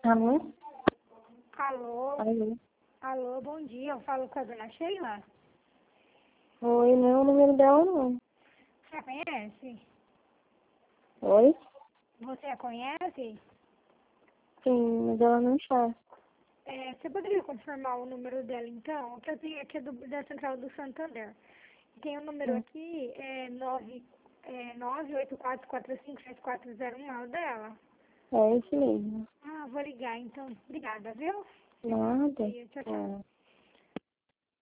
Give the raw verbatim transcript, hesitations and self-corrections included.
Alô? Alô? Alô? Alô, bom dia. Eu falo com a dona Sheila. Oi, não é o número dela, não. Você a conhece? Oi? Você a conhece? Sim, mas ela não está. É, você poderia confirmar o número dela, então? Que eu tenho aqui é do, da Central do Santander. Tem o número Sim, aqui, é, nove, é nove oito quatro quatro cinco seis quatro zero um, é o dela? é esse mesmo. Ah, vou ligar, então. Obrigada, viu? Tenha um bom Nada. dia. Tchau, tchau. É.